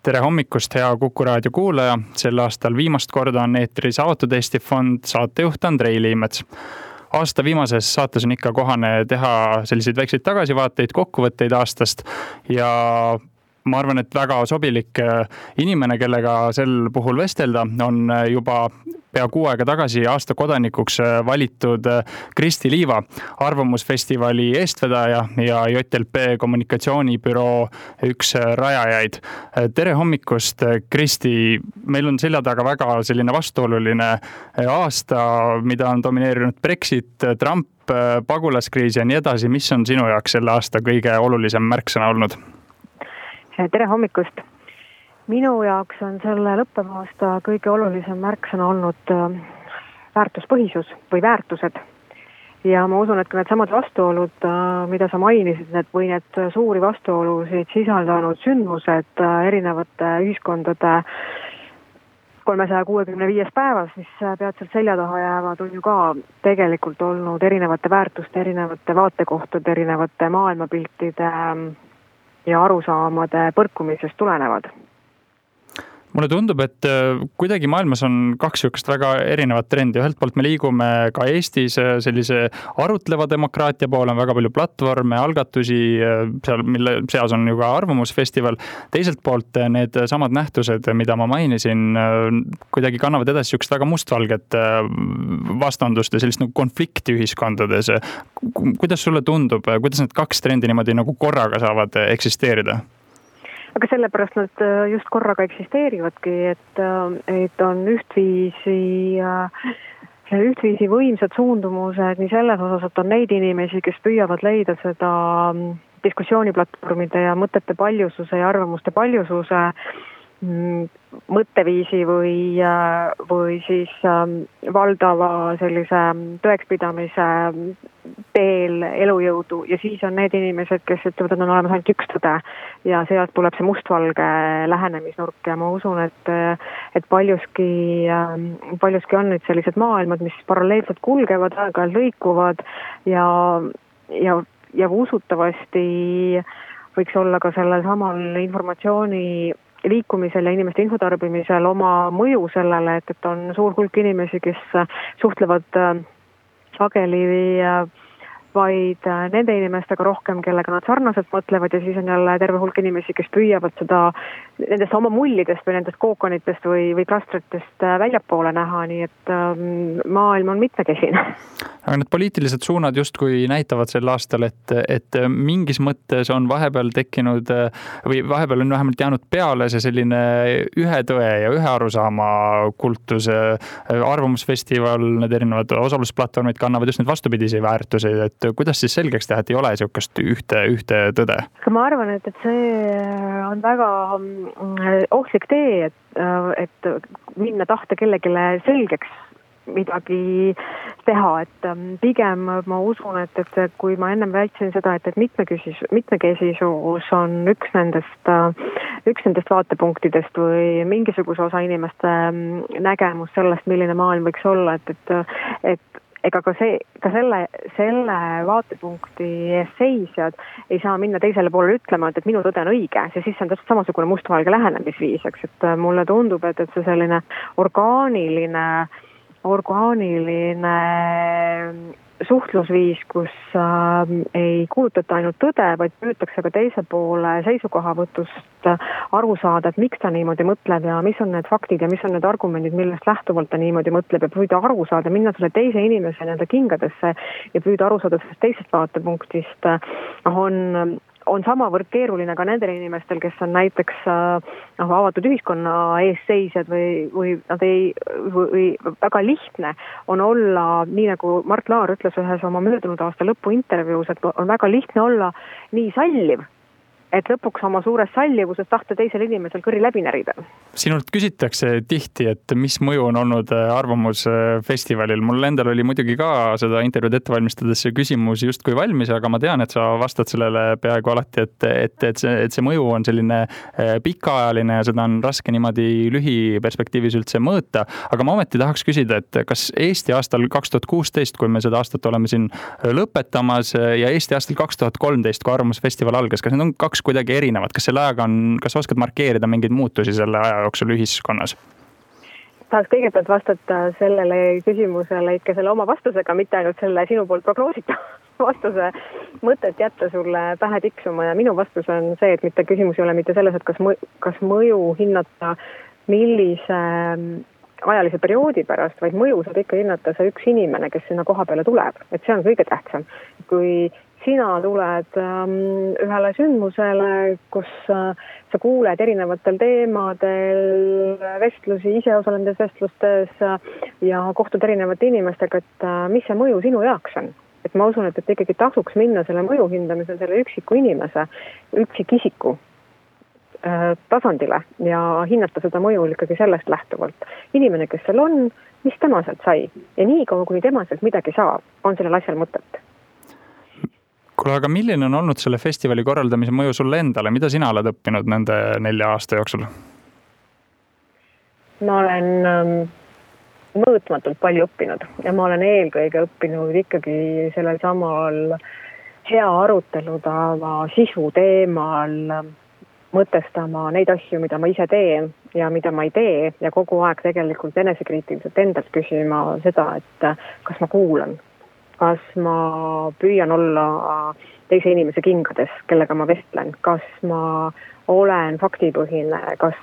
Tere hommikust, hea Kuku raadio kuulaja. Sel aastal viimast korda on eetris Avatud Eesti Fond, saatejuht Andrei Liimets. Aasta viimases saates on ikka kohane teha selliseid väikseid tagasivaateid, kokkuvõtteid aastast ja ma arvan, et väga sobilik inimene, kellega sel puhul vestelda, on juba pea kuu aega tagasi aasta kodanikuks valitud Kristi Liiva, Arvamusfestivali eestvedaja ja JLP kommunikatsioonibüroo üks rajajaid. Tere hommikust, Kristi. Meil on selja taga väga selline vastuoluline aasta, mida on domineerinud Brexit, Trump, pagulaskriis ja nii edasi. Mis on sinu jaoks selle aasta kõige olulisem märksõna olnud? Tere hommikust. Minu jaoks on selle lõppeva aasta kõige olulisem märksõna olnud väärtuspõhisus või väärtused. Ja ma usun, et ka need samad vastuolud, mida sa mainisid, või need suuri vastuolusid sisaldanud sündmused erinevate ühiskondade 365 päevas, mis peatselt selja taha jäävad, on ju ka tegelikult olnud erinevate väärtuste, erinevate vaatekohtade, erinevate maailmapiltide ja arusaamade põrkumisest tulenevad. Mulle tundub, et kuidagi maailmas on kaks sihukest väga erinevat trendi. Ühelt poolt me liigume ka Eestis sellise arutleva demokraatia poole, on väga palju platvorme, algatusi, mille seas on ju ka Arvamusfestival. Teiselt poolt need samad nähtused, mida ma mainisin, kuidagi kannavad edasi sihukest väga mustvalget vastandust ja sellist nagu konflikti ühiskondades. Kuidas sulle tundub, kuidas need kaks trendi niimoodi nagu korraga saavad eksisteerida? Aga sellepärast nad just korraga eksisteerivadki, et on ühtviisi võimsad suundumused nii selles osas, et on neid inimesi, kes püüavad leida seda diskussiooniplatvormide ja mõtete paljususe ja arvamuste paljususe mõtteviisi või siis valdava sellise tõekspidamise teel elujõudu ja siis on need inimesed, kes ütlevad, et on olemas ainult üks tõde ja sealt tuleb see mustvalge lähenemisnurk ja ma usun, et paljuski on nüüd sellised maailmad, mis paralleelselt kulgevad, aeg-ajalt lõikuvad ja usutavasti võiks olla ka sellel samal informatsiooni liikumisel ja inimeste infotarbimisel oma mõju sellele, et on suur hulk inimesi, kes suhtlevad sageli vaid nende inimestega rohkem, kellega nad sarnaselt mõtlevad ja siis on jälle terve hulk inimesi, kes püüavad seda nendest oma mullidest või nendest kookonitest või klastritest väljapoole näha, nii et maailm on mitmekesine. Aga need poliitilised suunad justkui näitavad sel aastal, et mingis mõttes on vahepeal tekkinud või vahepeal on vähemalt jäänud peale see selline ühe tõe ja ühe arusaama kultus. Arvamusfestival, need erinevad osalusplatvormid kannavad just need vastupidisi väärtuseid, et kuidas siis selgeks teha, et ei ole sihukest ühte tõde? Ma arvan, et see on väga ohtlik tee, et minna tahta kellelegi selgeks midagi teha, et pigem ma usun, et kui ma ennem väitsin seda, et mitmekesisus on üks nendest vaatepunktidest või mingisuguse osa inimeste nägemus sellest, milline maailm võiks olla, et ega ka selle vaatepunkti ees seisjad ei saa minna teisele poole ütlema, et minu tõde on õige, ja siis on täpselt samasugune mustvalge lähenemisviis, et mulle tundub, et see selline orgaaniline suhtlusviis, kus ei kuulutata ainult tõde, vaid püütakse ka teise poole seisukohavõtust aru saada, et miks ta niimoodi mõtleb ja mis on need faktid ja mis on need argumendid, millest lähtuvalt ta niimoodi mõtleb ja püüda aru saada, minna selle teise inimese nende kingadesse ja püüda aru saada sellest teisest vaatepunktist on samavõrd keeruline ka nendel inimestel, kes on näiteks avatud ühiskonna eesseisjad või väga lihtne on olla, nii nagu Mart Laar ütles ühes oma möödunud aasta lõpu intervjuus, et on väga lihtne olla nii salliv, et lõpuks oma suurest sallivuses tahta teisel inimesel kõri läbi närida. Sinult küsitakse tihti, et mis mõju on olnud Arvamusfestivalil. Mul endal oli muidugi ka seda intervjuud ette valmistades see küsimus justkui valmis, aga ma tean, et sa vastad sellele peaaegu alati, et see mõju on selline pikaajaline ja seda on raske niimoodi lühiperspektiivis üldse mõõta. Aga ma ometi tahaks küsida, et kas Eesti aastal 2016, kui me seda aastat oleme siin lõpetamas, ja Eesti aastal 2013, kui Arvamusfestival algas, kas need on kaks tänaseks kuidagi erinevad, kas selle ajaga kas oskad markeerida mingeid muutusi selle aja jooksul ühiskonnas? Tahaks kõigepealt vastata sellele küsimusele ikka selle oma vastusega, mitte ainult selle sinu poolt prognoosita vastuse mõtet jätta sulle pähe tiksuma ja minu vastus on see, et mitte küsimus ei ole mitte selles, et kas mõju hinnata millise ajalise perioodi pärast, vaid mõju saab ikka hinnata see üks inimene, kes sinna koha peale tuleb, et see on kõige tähtsam. Kui sina tuled ühele sündmusele, kus sa kuuled erinevatel teemadel vestlusi, ise osaledes vestlustes ja kohtud erinevate inimestega, et mis see mõju sinu jaoks on. Et ma usun, et ikkagi tasuks minna selle mõju hindamisel selle üksiku inimese, üksikisiku tasandile ja hinnata seda mõju ikkagi sellest lähtuvalt. Inimene, kes seal on, mis tema sealt sai ja nii kaua, kui tema sealt midagi saab, on sellel asjal mõtet. Kuule, aga milline on olnud selle festivali korraldamise mõju sulle endale? Mida sina oled õppinud nende 4 aasta jooksul? Ma olen mõõtmatult palju õppinud ja ma olen eelkõige õppinud ikkagi sellel samal hea arutelutava sisu teemal mõtestama neid asju, mida ma ise teen ja mida ma ei tee ja kogu aeg tegelikult enesekriitiliselt endalt küsima seda, et kas ma kuulan, kas ma püüan olla teise inimese kingades, kellega ma vestlen, kas ma olen faktipõhine, kas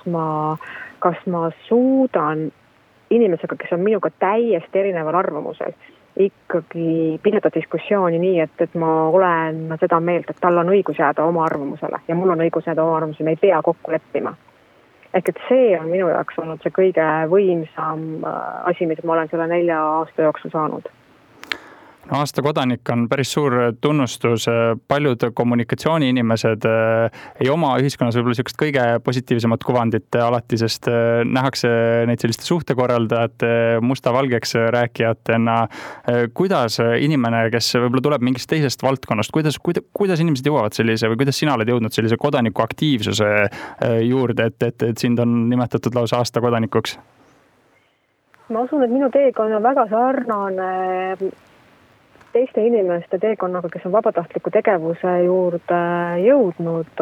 ma suudan inimesega, kes on minuga täiesti erineval arvamusel, ikkagi pidada diskussiooni nii, et ma olen seda meelt, et tal on õigus jääda oma arvamusele ja mul on õigus jääda oma arvamusele, me ei pea kokku leppima. Ehk et see on minu jaoks olnud see kõige võimsam asi, mida ma olen selle 4 aasta jooksul saanud. No, aasta kodanik on päris suur tunnustus. Paljud kommunikatsiooniinimesed ei oma ühiskonnas võib-olla sellist kõige positiivsemat kuvandit alati, sest nähakse neid selliste suhtekorraldajate musta-valgeks rääkijatena. Kuidas inimene, kes võib-olla tuleb mingist teisest valdkonnast, kuidas inimesed jõuavad sellise või kuidas sina oled jõudnud sellise kodaniku aktiivsuse juurde, et sind on nimetatud lausa aasta kodanikuks? Ma usun, et minu teekond on väga sarnane teiste inimeste teekonnaga, kes on vabatahtliku tegevuse juurde jõudnud,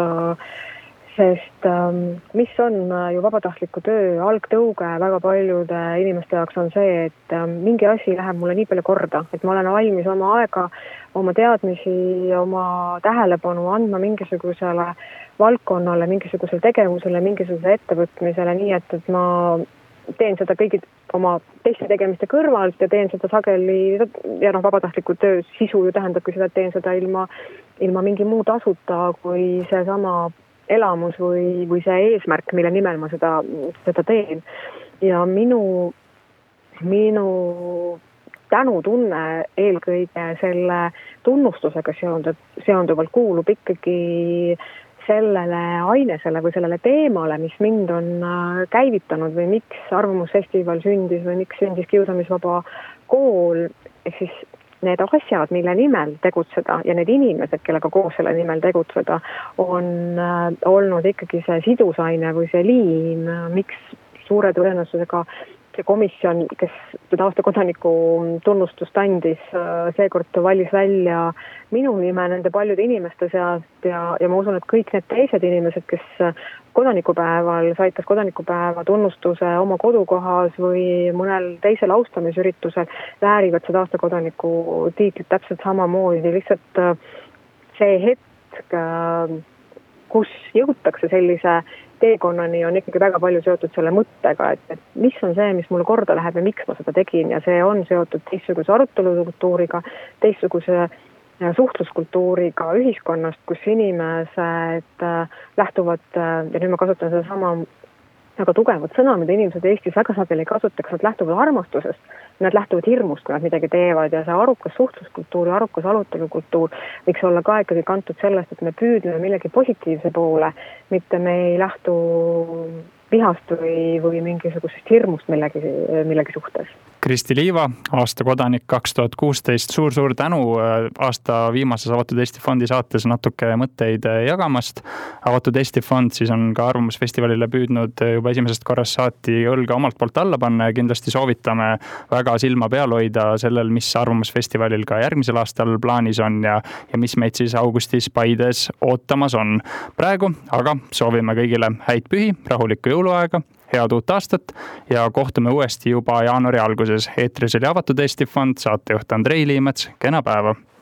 sest mis on ju vabatahtliku töö algtõuge väga paljude inimeste jaoks on see, et mingi asi läheb mulle nii palju korda, et ma olen valmis oma aega, oma teadmisi, oma tähelepanu andma mingisugusele valdkonnale, mingisugusele tegevusele, mingisugusele ettevõtmisele, nii et ma teen seda kõigi oma teiste tegemiste kõrvalt ja teen seda sageli ja vabatahtliku töö sisu ju tähendabki seda, et teen seda ilma mingi muu tasuta kui see sama elamus või see eesmärk, mille nimel ma seda teen. Ja minu tänutunne eelkõige selle tunnustusega seonduvalt kuulub ikkagi sellele ainesele või sellele teemale, mis mind on käivitanud või miks Arvamusfestival sündis või miks sündis Kiusamisvaba kool, ehk siis need asjad, mille nimel tegutseda ja need inimesed, kellega koos selle nimel tegutseda, on olnud ikkagi see sidusaine või see liin, miks suure tõenäosusega see komisjon, kes seda aasta kodaniku tunnustust andis, seekord valis välja minu nime nende paljude inimeste seast ja ma usun, et kõik need teised inimesed, kes kodanikupäeval said kas kodanikupäeva tunnustuse oma kodukohas või mõnel teisel austamisüritusel, väärivad seda aasta kodaniku tiitlit täpselt samamoodi. Lihtsalt see hetk, kus jõutakse sellise teekonnani, on ikkagi väga palju seotud selle mõttega, et mis on see, mis mulle korda läheb ja miks ma seda tegin ja see on seotud teistsuguse arutelukultuuriga, teistsuguse suhtluskultuuriga ühiskonnast, kus inimesed lähtuvad, ja nüüd ma kasutan seda sama väga tugevat sõna, mida inimesed Eestis väga sageli kasutaks, nad lähtuvad armastusest, nad lähtuvad hirmust, kui nad midagi teevad ja see arukas suhtluskultuur ja arukas arutelukultuur võiks olla ka ikkagi kantud sellest, et me püüdleme millegi positiivse poole, mitte me ei lähtu vihast või mingisugusest hirmust millegi suhtes. Kristi Liiva, aasta kodanik 2016, suur tänu aasta viimases Avatud Eesti Fondi saates natuke mõtteid jagamast. Avatud Eesti Fond siis on ka Arvamusfestivalile püüdnud juba esimesest korrast saati õlga omalt poolt alla panna ja kindlasti soovitame väga silma peal hoida sellel, mis Arvamusfestivalil ka järgmisel aastal plaanis on ja mis meid siis augustis Paides ootamas on. Praegu aga soovime kõigile häid pühi, rahulikku jõuluaega, head uut aastat ja kohtume uuesti juba jaanuari alguses. Eetris oli Avatud Eesti Fond, saatejuht Andrei Liimets, kena päeva!